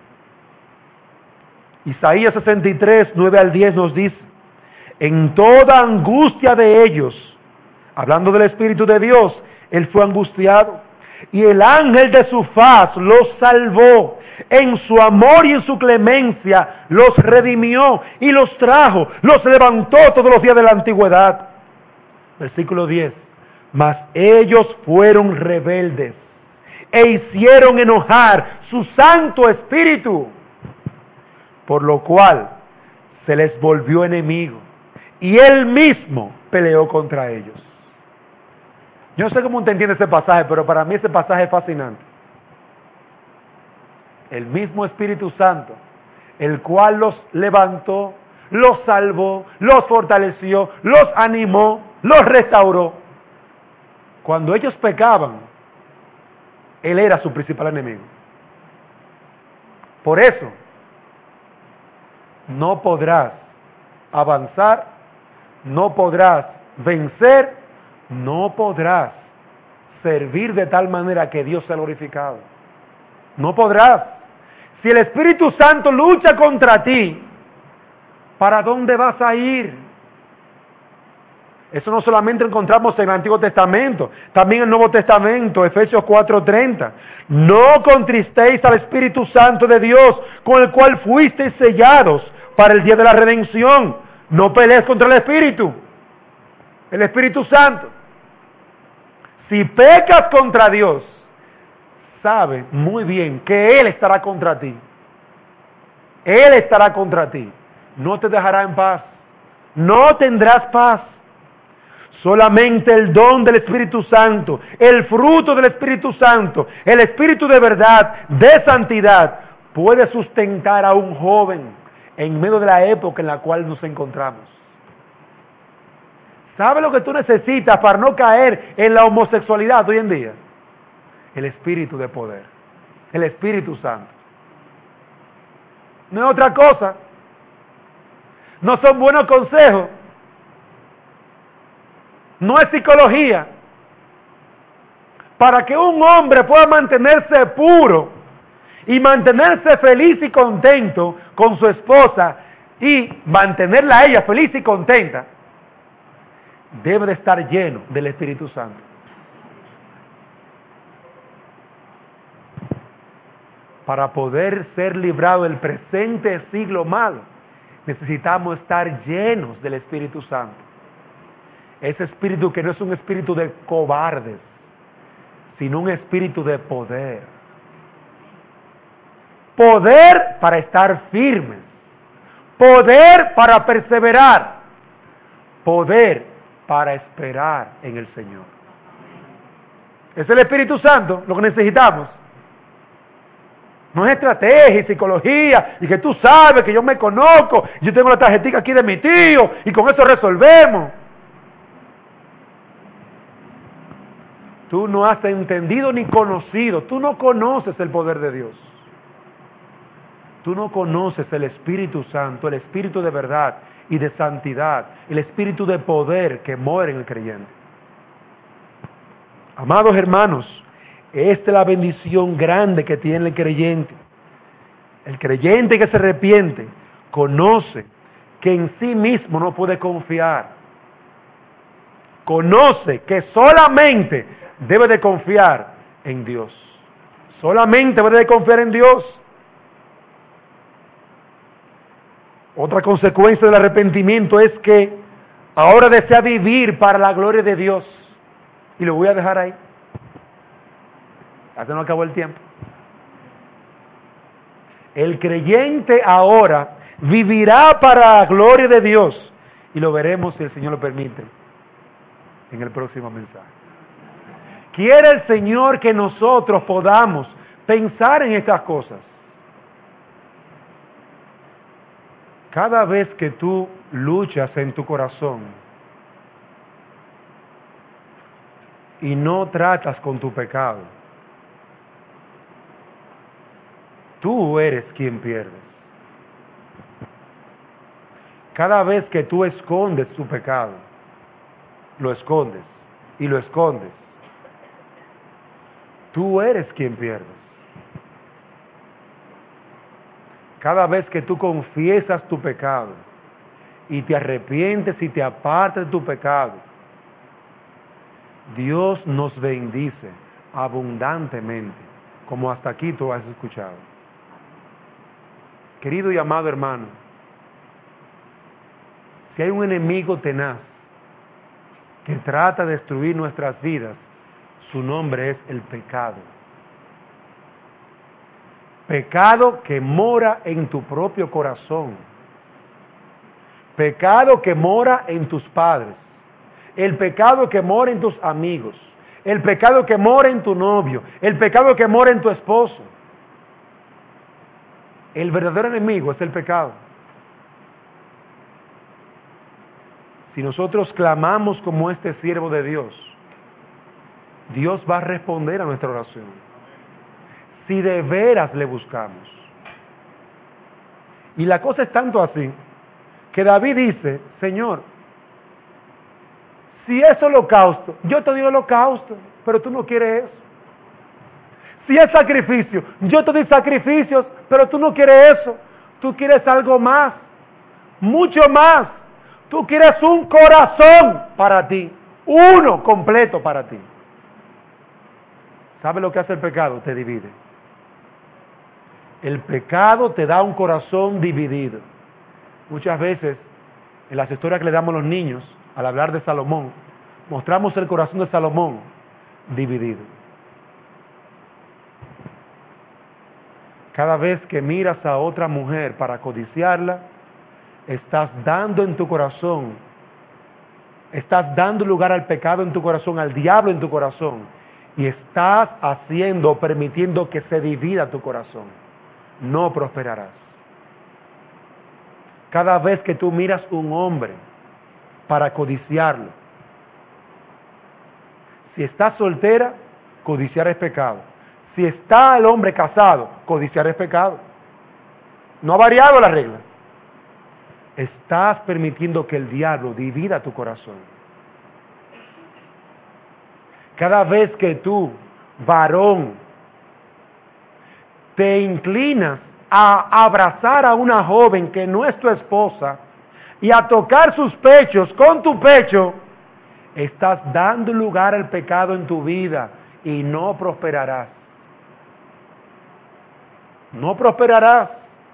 Isaías 63, 9 al 10 nos dice: en toda angustia de ellos, hablando del Espíritu de Dios, Él fue angustiado, y el ángel de su faz los salvó. En su amor y en su clemencia los redimió y los trajo, los levantó todos los días de la antigüedad. Versículo 10. Mas ellos fueron rebeldes e hicieron enojar su Santo Espíritu, por lo cual se les volvió enemigo y Él mismo peleó contra ellos. Yo no sé cómo usted entiende ese pasaje, pero para mí ese pasaje es fascinante. El mismo Espíritu Santo, el cual los levantó, los salvó, los fortaleció, los animó, los restauró. Cuando ellos pecaban, Él era su principal enemigo. Por eso, no podrás avanzar, no podrás vencer, no podrás servir de tal manera que Dios sea glorificado. No podrás. Si el Espíritu Santo lucha contra ti, ¿para dónde vas a ir? Eso no solamente encontramos en el Antiguo Testamento, también en el Nuevo Testamento, Efesios 4:30. No contristéis al Espíritu Santo de Dios, con el cual fuisteis sellados para el día de la redención. No pelees contra el Espíritu Santo. Si pecas contra Dios, sabe muy bien que Él estará contra ti. Él estará contra ti. No te dejará en paz. No tendrás paz. Solamente el don del Espíritu Santo, el fruto del Espíritu Santo, el Espíritu de verdad, de santidad, puede sustentar a un joven en medio de la época en la cual nos encontramos. ¿Sabe lo que tú necesitas para no caer en la homosexualidad hoy en día? El Espíritu de poder, el Espíritu Santo. No es otra cosa. No son buenos consejos. No es psicología. Para que un hombre pueda mantenerse puro y mantenerse feliz y contento con su esposa y mantenerla a ella feliz y contenta, debe de estar lleno del Espíritu Santo. Para poder ser librado del presente siglo malo, necesitamos estar llenos del Espíritu Santo. Ese espíritu que no es un espíritu de cobardes, sino un espíritu de poder. Poder para estar firmes. Poder para perseverar. Poder para esperar en el Señor. Es el Espíritu Santo lo que necesitamos. No es estrategia y psicología, y que tú sabes que yo me conozco, yo tengo la tarjetita aquí de mi tío, y con eso resolvemos. Tú no has entendido ni conocido, tú no conoces el poder de Dios. Tú no conoces el Espíritu Santo, el Espíritu de verdad y de santidad, el Espíritu de poder que mora en el creyente. Amados hermanos, esta es la bendición grande que tiene el creyente. El creyente que se arrepiente conoce que en sí mismo no puede confiar. Conoce que solamente debe de confiar en Dios. Solamente debe de confiar en Dios. Otra consecuencia del arrepentimiento es que ahora desea vivir para la gloria de Dios. Y lo voy a dejar ahí. Ya se nos acabó el tiempo. El creyente ahora vivirá para la gloria de Dios. Y lo veremos si el Señor lo permite en el próximo mensaje. Quiere el Señor que nosotros podamos pensar en estas cosas. Cada vez que tú luchas en tu corazón y no tratas con tu pecado, tú eres quien pierdes. Cada vez que tú escondes tu pecado, lo escondes y lo escondes, tú eres quien pierdes. Cada vez que tú confiesas tu pecado y te arrepientes y te apartas de tu pecado, Dios nos bendice abundantemente, como hasta aquí tú has escuchado. Querido y amado hermano, si hay un enemigo tenaz que trata de destruir nuestras vidas, su nombre es el pecado. Pecado que mora en tu propio corazón. Pecado que mora en tus padres. El pecado que mora en tus amigos. El pecado que mora en tu novio. El pecado que mora en tu esposo. El verdadero enemigo es el pecado. Si nosotros clamamos como este siervo de Dios, Dios va a responder a nuestra oración. si de veras le buscamos. Y la cosa es tanto así, que David dice, Señor, si es holocausto, yo te doy holocausto, pero tú no quieres eso. Si es sacrificio, yo te doy sacrificios, pero tú no quieres eso. Tú quieres algo más, mucho más. Tú quieres un corazón para ti, uno completo para ti. ¿Sabe lo que hace el pecado? Te divide. El pecado te da un corazón dividido. Muchas veces, en las historias que le damos a los niños, al hablar de Salomón, mostramos el corazón de Salomón dividido. Cada vez que miras a otra mujer para codiciarla, estás dando en tu corazón, estás dando lugar al pecado en tu corazón, al diablo en tu corazón, y estás haciendo, permitiendo que se divida tu corazón. No prosperarás. Cada vez que tú miras un hombre para codiciarlo, si estás soltera, codiciar es pecado. Si está el hombre casado, codiciar es pecado. No ha variado la regla. Estás permitiendo que el diablo divida tu corazón. Cada vez que tú, varón, te inclinas a abrazar a una joven que no es tu esposa y a tocar sus pechos con tu pecho, estás dando lugar al pecado en tu vida y no prosperarás. No prosperarás.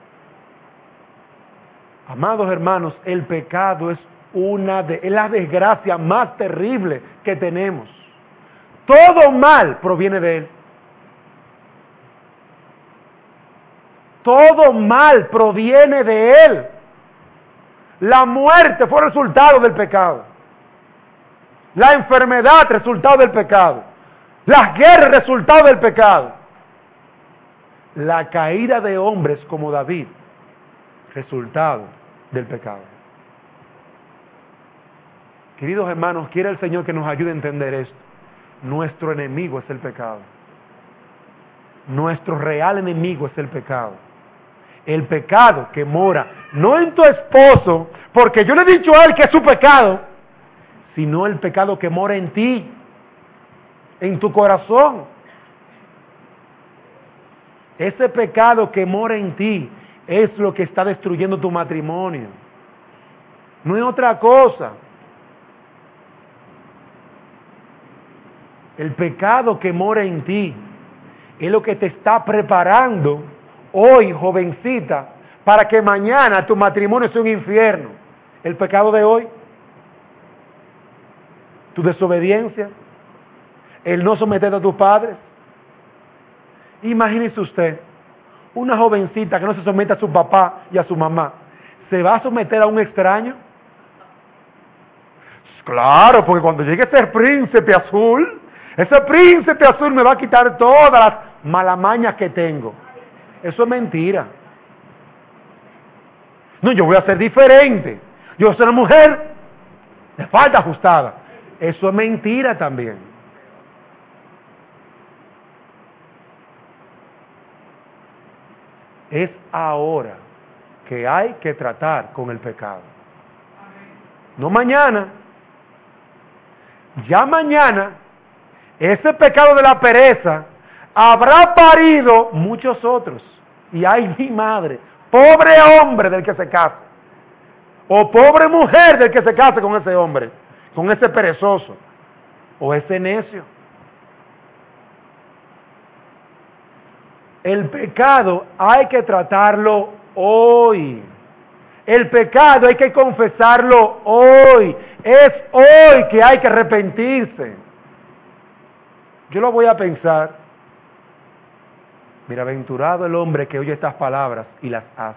Amados hermanos, el pecado es la desgracia más terrible que tenemos. Todo mal proviene de él. Todo mal proviene de él. La muerte fue resultado del pecado. La enfermedad, resultado del pecado. Las guerras, resultado del pecado. La caída de hombres como David, resultado del pecado. Queridos hermanos, quiere el Señor que nos ayude a entender esto. Nuestro enemigo es el pecado. Nuestro real enemigo es el pecado. El pecado que mora, no en tu esposo, porque yo le he dicho a él que es su pecado, sino el pecado que mora en ti, en tu corazón. Ese pecado que mora en ti es lo que está destruyendo tu matrimonio. No es otra cosa. El pecado que mora en ti es lo que te está preparando hoy, jovencita, para que mañana tu matrimonio sea un infierno. El pecado de hoy, tu desobediencia, el no someterte a tus padres. Imagínese usted, una jovencita que no se somete a su papá y a su mamá, ¿se va a someter a un extraño? Claro, porque cuando llegue ese príncipe azul me va a quitar todas las malamañas que tengo. Eso es mentira. No, yo voy a ser diferente. Yo soy una mujer de falda ajustada. Eso es mentira también. Es ahora que hay que tratar con el pecado. No mañana. Ya mañana, ese pecado de la pereza habrá parido muchos otros. Y ay, mi madre, pobre hombre del que se case. O pobre mujer del que se case con ese hombre, con ese perezoso, o ese necio. El pecado hay que tratarlo hoy. El pecado hay que confesarlo hoy. Es hoy que hay que arrepentirse. Yo lo voy a pensar. Bienaventurado el hombre que oye estas palabras y las hace.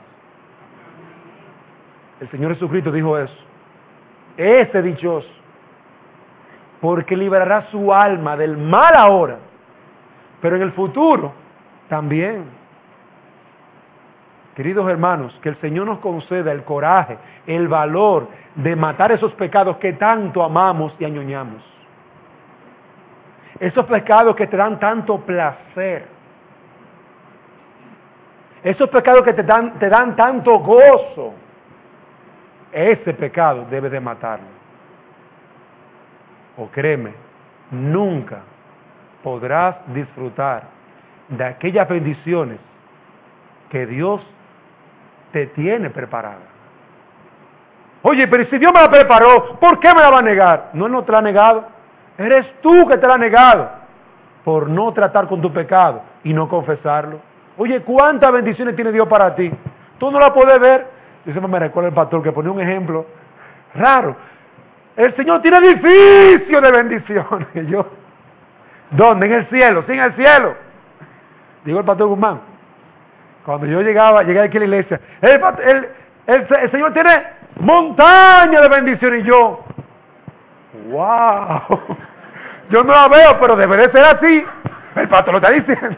El Señor Jesucristo dijo eso. Ese dichoso, porque liberará su alma del mal ahora, pero en el futuro también. Queridos hermanos, que el Señor nos conceda el coraje, el valor de matar esos pecados que tanto amamos y añoñamos. Esos pecados que te dan tanto placer. Esos pecados que te dan tanto gozo, ese pecado debe de matarlo. O créeme, nunca podrás disfrutar de aquellas bendiciones que Dios te tiene preparada. Oye, pero si Dios me la preparó, ¿por qué me la va a negar? No, Él no te la ha negado. Eres tú que te la has negado por no tratar con tu pecado y no confesarlo. Oye, ¿cuántas bendiciones tiene Dios para ti? Tú no la puedes ver. Yo siempre me recuerdo el pastor que ponía un ejemplo raro. El Señor tiene edificio de bendiciones. Y yo, ¿dónde? En el cielo, sí, en el cielo. Digo el pastor Guzmán. Cuando yo llegué aquí a la iglesia, el Señor tiene montaña de bendiciones. Y yo, wow. Yo no la veo, pero debe de ser así. El pastor lo está diciendo.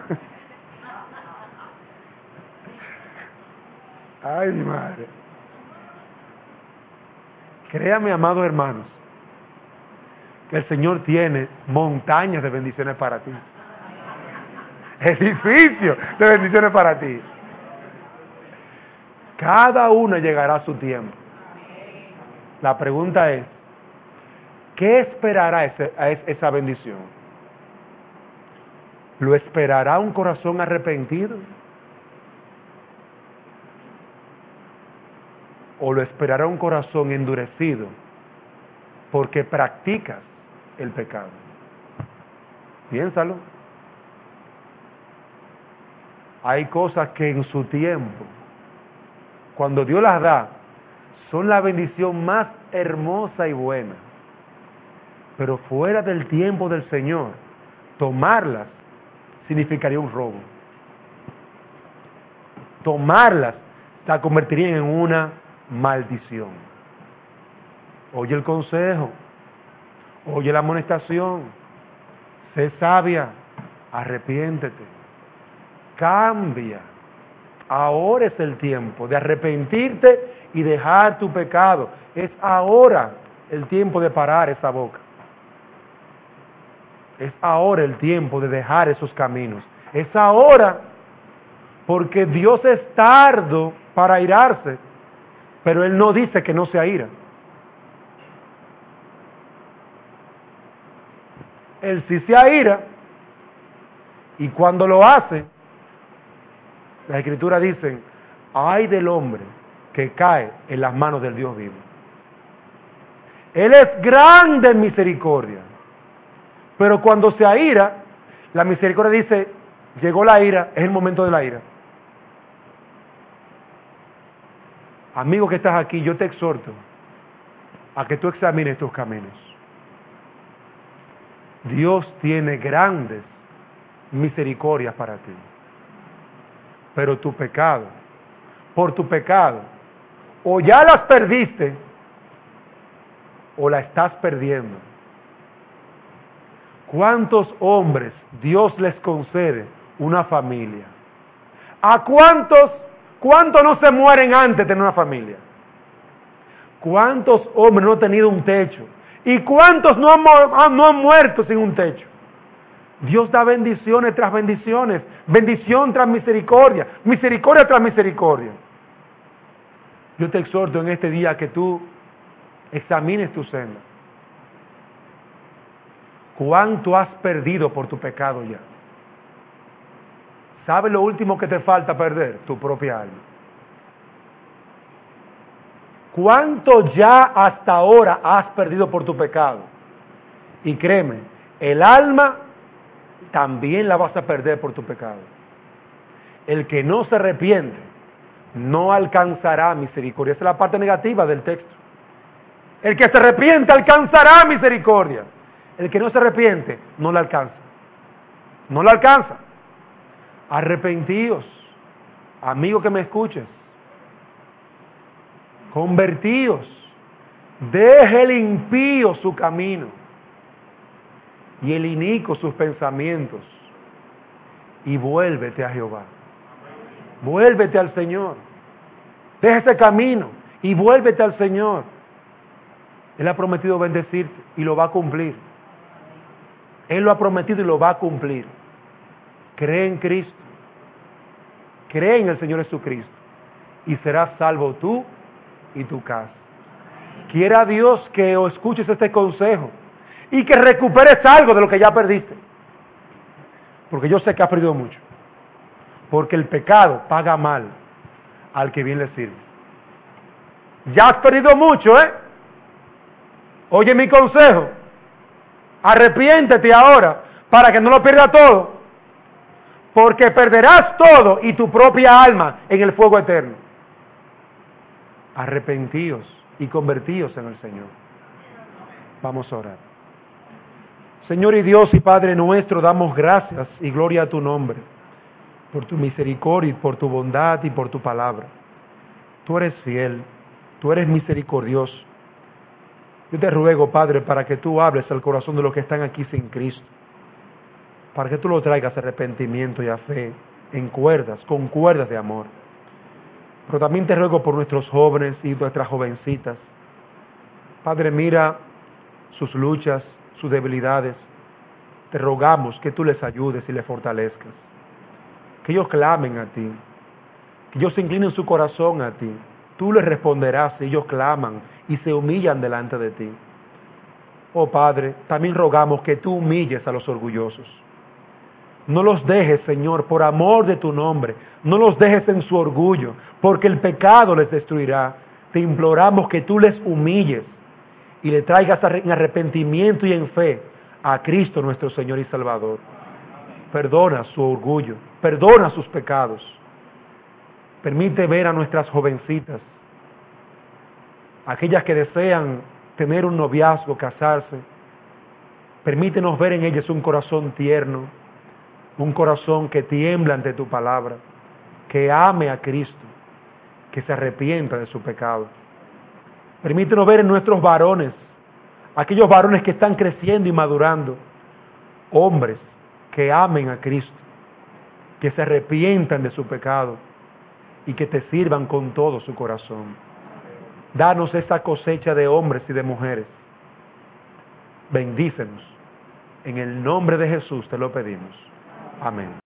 Ay, mi madre. Créame, amados hermanos, que el Señor tiene montañas de bendiciones para ti. Edificio de bendiciones para ti. Cada una llegará a su tiempo. La pregunta es, ¿qué esperará esa bendición? ¿Lo esperará un corazón arrepentido? ¿O lo esperará un corazón endurecido porque practicas el pecado? Piénsalo. Hay cosas que en su tiempo, cuando Dios las da, son la bendición más hermosa y buena. Pero fuera del tiempo del Señor, tomarlas significaría un robo. Tomarlas la convertirían en una maldición. Oye el consejo, oye la amonestación, sé sabia, arrepiéntete, cambia. Ahora es el tiempo de arrepentirte y dejar tu pecado. Es ahora el tiempo de parar esa boca. Es ahora el tiempo de dejar esos caminos. Es ahora, porque Dios es tardo para airarse, pero Él no dice que no se aira. Él sí se aira, y cuando lo hace, las Escrituras dicen, ay del hombre que cae en las manos del Dios vivo. Él es grande en misericordia, pero cuando se aira, la misericordia dice, llegó la ira, es el momento de la ira. Amigo que estás aquí, yo te exhorto a que tú examines tus caminos. Dios tiene grandes misericordias para ti. Pero tu pecado, por tu pecado, o ya las perdiste, o la estás perdiendo. ¿Cuántos hombres Dios les concede una familia? ¿A cuántos no se mueren antes de tener una familia? ¿Cuántos hombres no han tenido un techo? ¿Y cuántos no han muerto sin un techo? Dios da bendiciones tras bendiciones, bendición tras misericordia, misericordia tras misericordia. Yo te exhorto en este día que tú examines tu senda. ¿Cuánto has perdido por tu pecado ya? ¿Sabes lo último que te falta perder? Tu propia alma. ¿Cuánto ya hasta ahora has perdido por tu pecado? Y créeme, el alma también la vas a perder por tu pecado. El que no se arrepiente no alcanzará misericordia. Esa es la parte negativa del texto. El que se arrepiente alcanzará misericordia. El que no se arrepiente no la alcanza. No la alcanza. Arrepentíos, amigo que me escuches. Convertíos. Deje el impío su camino y el inicuo sus pensamientos, y vuélvete a Jehová. Vuélvete al Señor. Deja ese camino y vuélvete al Señor. Él ha prometido bendecirte y lo va a cumplir. Él lo ha prometido y lo va a cumplir. Cree en Cristo, cree en el Señor Jesucristo y serás salvo tú y tu casa. Quiera Dios que escuches este consejo y que recuperes algo de lo que ya perdiste. Porque yo sé que has perdido mucho. Porque el pecado paga mal al que bien le sirve. Ya has perdido mucho, ¿eh? Oye mi consejo. Arrepiéntete ahora para que no lo pierdas todo. Porque perderás todo y tu propia alma en el fuego eterno. Arrepentíos y convertíos en el Señor. Vamos a orar. Señor y Dios y Padre nuestro, damos gracias y gloria a tu nombre, por tu misericordia, y por tu bondad y por tu palabra. Tú eres fiel, tú eres misericordioso. Yo te ruego, Padre, para que tú hables al corazón de los que están aquí sin Cristo, para que tú lo traigas a arrepentimiento y a fe, con cuerdas de amor. Pero también te ruego por nuestros jóvenes y nuestras jovencitas. Padre, mira sus luchas, sus debilidades. Te rogamos que tú les ayudes y les fortalezcas. Que ellos clamen a ti. Que ellos inclinen su corazón a ti. Tú les responderás si ellos claman y se humillan delante de ti. Oh Padre, también rogamos que tú humilles a los orgullosos. No los dejes, Señor, por amor de tu nombre. No los dejes en su orgullo, porque el pecado les destruirá. Te imploramos que tú les humilles y le traigas en arrepentimiento y en fe a Cristo nuestro Señor y Salvador. Perdona su orgullo, perdona sus pecados. Permite ver a nuestras jovencitas, aquellas que desean tener un noviazgo, casarse. Permítenos ver en ellas un corazón tierno, un corazón que tiembla ante tu palabra, que ame a Cristo, que se arrepienta de su pecado. Permítenos ver en nuestros varones, aquellos varones que están creciendo y madurando, hombres que amen a Cristo, que se arrepientan de su pecado y que te sirvan con todo su corazón. Danos esa cosecha de hombres y de mujeres. Bendícenos. En el nombre de Jesús te lo pedimos. Amén.